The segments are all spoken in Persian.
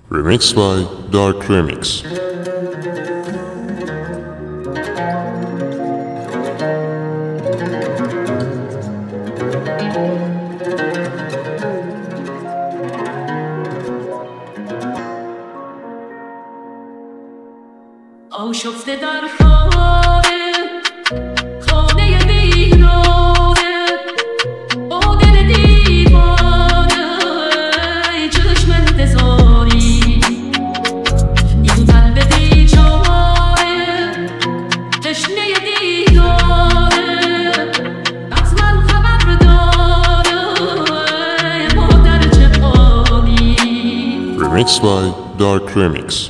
Remixed by Dark Remix. آشفته در خانه خانه ویرانه با دل دیوانه چشم انتظاری این قلب بیچاره تشنه دیداره از من خبر داره مادر چه حالی. Remixed by Dark Remix.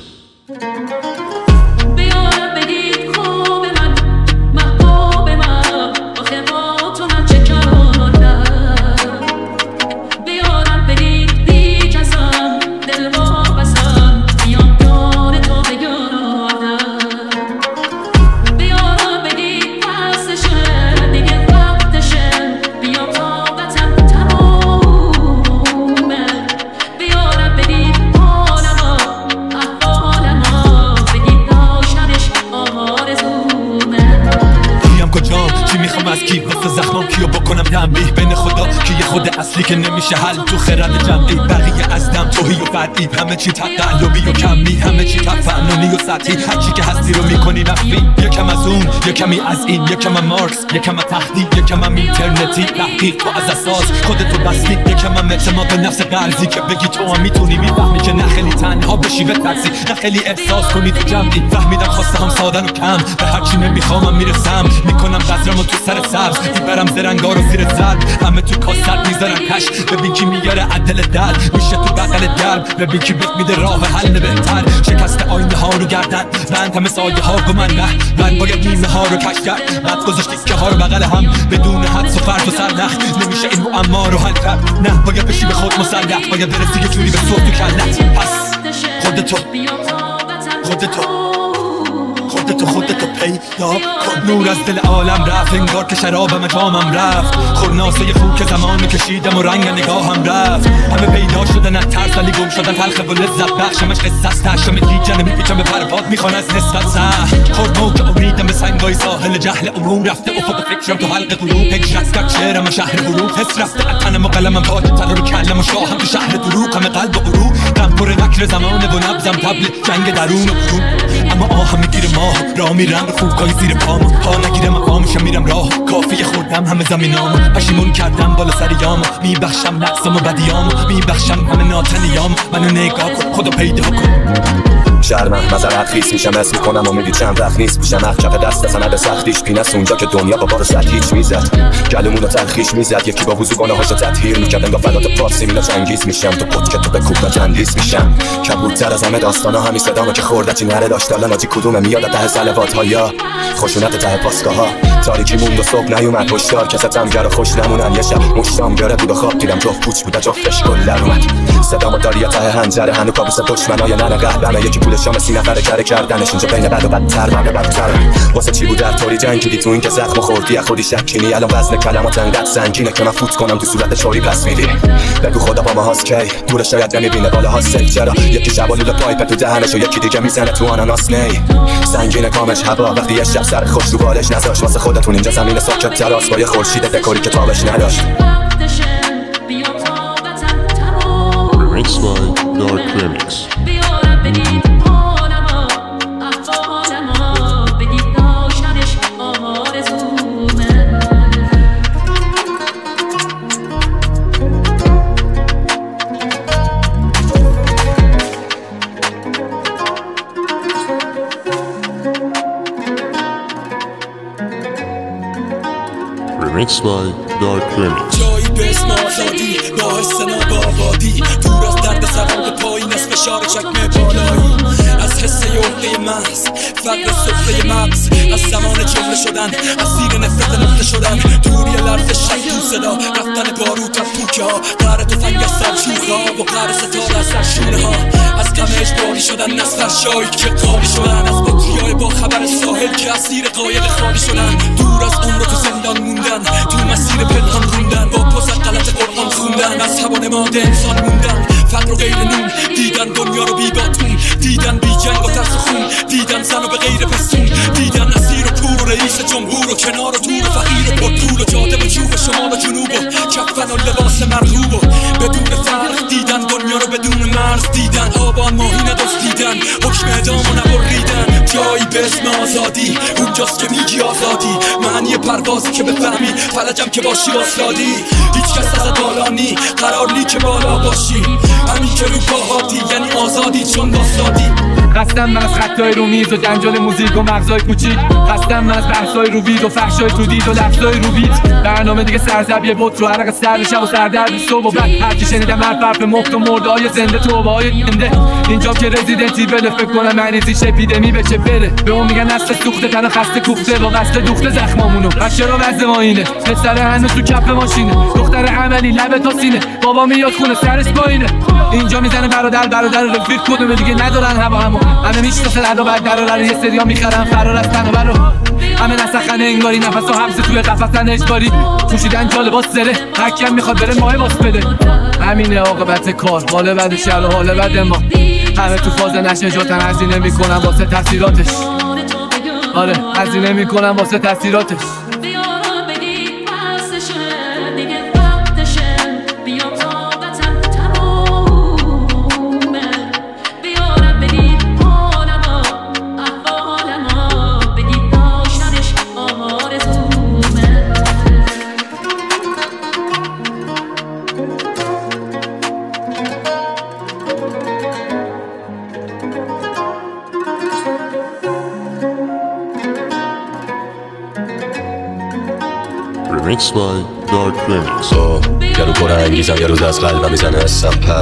از کی واسه زخمام کیو بکنم تنبیه بین خدا که یه خود اصلی که نمیشه حل تو خرد جمعی بقیه از دم توهی و فردی همه چی تقلبی و کمی همه چی تفننی و سطحی هرچی که هستی رو میکنی مخفی یکم از اون یکمی از این یکم مارکس یکم تختی یکم اینترنتی تحقیق تو از اساس خودتو بستی یکم اعتماد به نفس قلزی که بگی تو هم میتونی میفهمی که نه خیلی تنها بشی به ترسی نه خیلی احساس کنی تو جمعی فهمیدم خواسته هم سادن و کم به هرچی نمیخوامم میرسم میکنم بذرمو تو سر سبز میبرم زرنگا رو زیر سر همه تو کاسر میذارم کش ببین کی میاره عدل در میشه تو بغل درب ببین کی بهت میده راه حل بهتر شکست آینه ها رو گردن بند همه سایه ها گمن نه من باید نیمه ها رو کش کرد بعد گذاشتی که ها رو بغل هم بدون حدس و فرد و سرنخ نمیشه این معما رو حل کرد نه باید بشی به خود مسلح باید برسی یه جوری به صوت تو کلت پس خودتو پیدا کن نور از دل عالم رفت انگار که شرابم جامم رفت خورناسه خون که زمانو کشیدم و رنگ نگاهم رفت همه پیدا شدن از ترس ولی گم شدن تلخ و لذت بخشمش قصه است تشم لیجنه میپیچم به پرپاد میخوان از نسبت سه خورمو که امیدم به سنگای ساحل جهل عموم رفته افق فکرم تو حلق غروب هجرت کرد شعرم شهر غروب حس رفته اتنم و قلمم پاک تر رو کلم و شاهم تو شهر دروغ همه قلب و غروب غم پر مکر زمانه و نبزم تبل جنگ درون و برون اما آهم میگیره ماه را میرم خوبگاهی زیر پامو پا نگیرم مقامشم میرم راه کافیه خوردم همه زمینامو پشیمون کردم بالا سریامو میبخشم نقصم و بدیامو میبخشم همه ناتنیامو منو نگاه کن خدا پیدا کن شرمم مزرعت خیس میشم از میکنم امیدی چند وقت نیست میشم کف دست سند سختیش پینست اونجا که دنیا با بار سد هیچ میزد گلومونو تلخیش میزد یکی با وضو گناهاشو تطهیر میکرد انگار فلات پارسی میلا چنگیز میشم تو پد که تو به کوب تندیس میشم کبودتر از همه داستانا همین صدامو که خوردتی نره داشت حالا ناجی کدومه میاد ته سلوات ها یا خشونت ته پاسگاه ها تاریکی موند و صبح نیومد هشدار کستم گر خوش نمونن یه شب مشتام گره بود و خواب دیدم جفت پوچ بود جفتش گل اومد صدامو داری ته هنجره هنو کابوس دشمنای ننه قهرمه یکی پول شام 30 نفره کردنش اینجا بین بد و بدتر من بدتر واسه چی بود در طوری جنگیدی تو این که زخم خوردی خودی شکینی الان وزن کلمات انقدر سنگینه که من فوت کنم تو صورت چوری پس میدی بگو خدا با ما هاست کی دور شاید نمیبینه بالا ها سل چرا یکی شبالو پایپ تو دهنش و یکی دیگه میزنه تو آناناس نی سنگینه کامش هوا وقتی یه شب سر خوش رو بالش نذاش واسه خودتون اینجا زمین ساکت تراس با یه خورشید دکوری که تابش نداشت Remixed by Dark Remix. Remixed by Dark Remix. جایی به اسم آزادی با حس نابابادی دور از درد سران پایین از فشار چکمه بالایی از حس یوقی محض فقر صفحه مغز از زمان جمله شدن از زیر نفرت نقطه شدن دوری لرز شک تو صدا رفتن باروت از پوکه ها قهر تفنگ از سر شوخا و قهر ستاره از سر شونه ها از غم اجباری شدن از فرشایی که قالی شدن از بطریای با خبر ساحل که اسیر قایق خالی شدن دور از عمر تو زندان موندن تو مسیر پنهان روندن با پس غلط قرآن خوندن از هوا نماد انسان موندن فقر و غیر نون دیدن دنیا رو بی مرز دیدن، آبان ماهین دزدیدن، حکم اعدامو نبریدن. جایی به اسم آزادی، اونجاست که میگی آزادی، معنی پروازی که بفهمی، فلجم که باشی واسادی. هیچ کس ازت بالا نی، قرار نی که بالا باشی، همین که رو پاهاتی یعنی آزادی چون واسادی. خستم من از خطای رو میز و جنجال موزیک و مغزای کوچیک، خستم من از بحثای رو وید و فحشای تو دید و لفظای رو بیت. برنامه دیگه سرزبیه بود رو عرق سر شب و سردرد صبح و بعد هرچی شنیدم حرف محت و مردهای زنده توبه‌های زنده. اینجا که رزیدنتی بله فکر کنم مریضیش اپیدمی بچه بره. به اون میگن نسل سوخته تن خسته کوفته با قصد دوخته زخمامونو. پس چرا وضع ما اینه؟ پسر هنوز تو کف ماشینه، دختر عملی لب تا سینه، بابا میاد خونه سرش پایینه. اینجا میزنه برادر رفیق کدوم دیگه ندارن هوا همه میشناسن ادا بعد درارن، یه سریا میخرن فرار از تن و برو. همه نسخن انگاری نفس و حبس توی قفصن اجباری، پوشیدن جا لباس زره، هرکیم میخواد بره ماه باس بده. همینه عاقبت کار، حال بد شهر و حال بد ما، همه تو فاز نشه جاتن هزینه میکنن واسه تاثیراتش. آره هزینه میکنن واسه تاثیراتش. Remixed by Dark Remix. یه رو پر انگیزم، یه روز از قلبم میزنه حسم پر،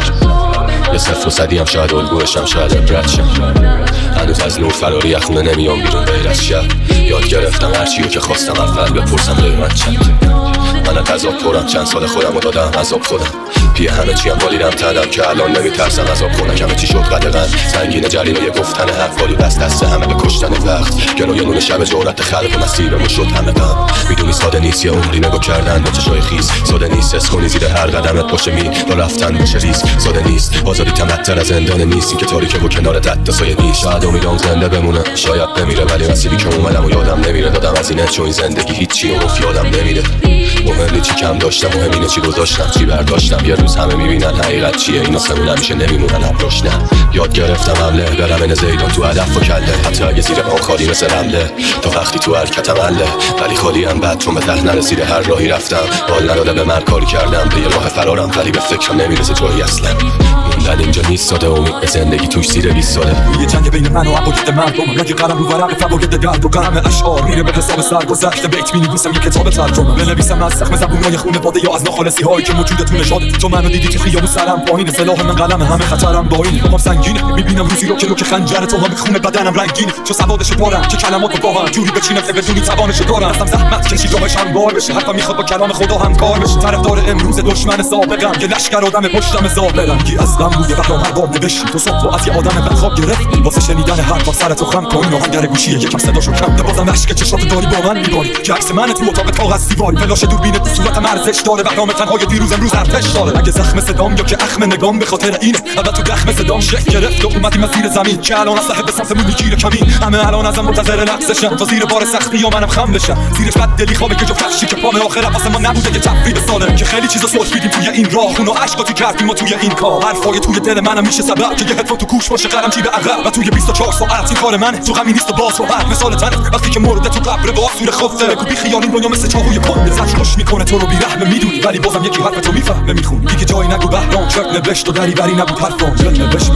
یه صفر و صدی هم شاید الگوشم، شاید عبرت شم. هنوز از نور فراری یخونه نمیام بیرون غیر از شب. یاد گرفتم هرچیو که خواستم اول بپرسم قیمت چند. من از عذاب پرم، چند سال خودم رو دادم عذاب خودم، پیه همه چیم بالیدم تنم که الان نمیترسم عذاب کنم. همه چی شد قدغن سنگین جریمه گفتن حق، ولی دست همه به کشتن وقت. گلوی نون شب جورت خلق و مسیرمون شد همه غم. میدونی ساده نیست یه عمری نگاه کردن با چشای خیس، ساده نیست حس کنی زیر هر قدمت باشه می با رفتن باشه ریس. ساده نیست آزادی تمتر از زندان نیستی که تاریکه و کنار دد سایه نیست. شاید امیدم زنده بمونه، شاید بمیره، ولی مسیری که اومدم و یادم نمیره. دادم از اینه چون زندگی هیچی و یادم نمیره. مهم چی کم داشتم، مهم اینه چی گذاشتم، چی برداشتم. یه روز همه میبینن حقیقت چیه، این آسمون همیشه نمیمونن ابروش. نه یاد گرفتم حمله برم این زیدان تو هدف و کله، حتی اگه زیر پام خالی مثل رمله. تا وقتی تو حرکتم عله ولی خالی هم بد، چون به ته نرسیده هر راهی رفتم. حال نداده به من کاری کردم، به یه راه فرارم ولی به فکرم نمیرسه جایی اصلا. موندن اینجا نیست ساده، امید به زندگی توش زیر 20 ساله. یه جنگ بین من و عقاید مردم، رنگ قلم رو ورق فواید درد و غم اشعار میره به حساب سرگذشت. بیت می‌نویسم یه کتاب ترجمه، بنویسم از زخم زبونای خونواده یا از ناخالصی هایی که موجودتون نشاده. تو منو دیدی که خیابون سرم پایینه، سلاح من قلم، همه خطرم با اینه. پاپم سنگینه، میبینم روزی رو که خنجر تو هم خونه بدنم رنگینه. چو سوادش پارم که کلماتو با هم جوری بچینم که بدونی توانش دارم. اصلا زحمت کشی راهش هموار بشه، حرفم میخواد با کلام خدا همکار بشه. طرفدار امروز دشمن سابقم، یه لشکر آدم پشتم ظاهرم. کی از غم روی بقا هر بار نوشتی تو صبح از یه آدم بدخواب گرفتی، واسه شنیدن حرفا سرتو خم کن. آهنگر گوشیه یکم صداشو کم، بازم اشک چشات داری با من میباری که عکس من تو اتاق کاغذ دیواری. فلاش دوربین تو صورتم ارزش داره، برنامه تنهای دیروز امروز ارتش داره. اگه زخم صدام یا که اخم نگام به خاطر اینه، البته تو زخم صدام شکل گرفت و اومدیم از زیر زمین که الان از صاحب سمتمون میگیره کمین. همه الان ازم منتظر لحظه‌شن تا زیر بار سختی یا منم خم بشم. زیرش بد دلی خوابه که جو فرشی که پام آخر واسه ما نبوده که تفریح ساله، که خیلی چیزا سوچ میدیم توی این راه، خون و اشکاتی کردیم ما توی این کار. حرفای توی دل منم میشه سبب که یه هدفون تو گوش باشه قلم جیب عقب و توی 24 ساعت این کار منه. تو غمی نیست و باز رو بعد مثال تنه وقتی که مرده تو قبر با سور خفته. بگو بی خیالین دنیا مثل چاقوی پن زش خوش میکنه تو رو بی رحم میدونی، ولی بازم یکی حرف تو میفهمه میخونی. دیگه جایی نگو بهرام چک نوشت و دری بری نبود حرفام دل نوشت.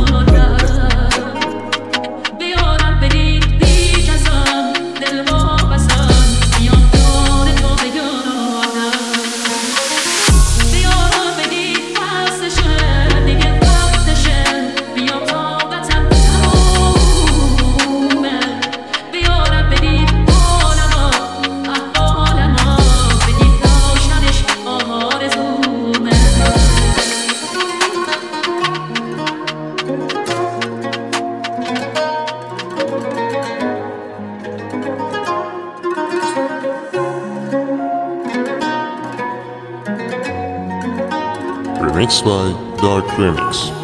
Remixed by Dark Remix.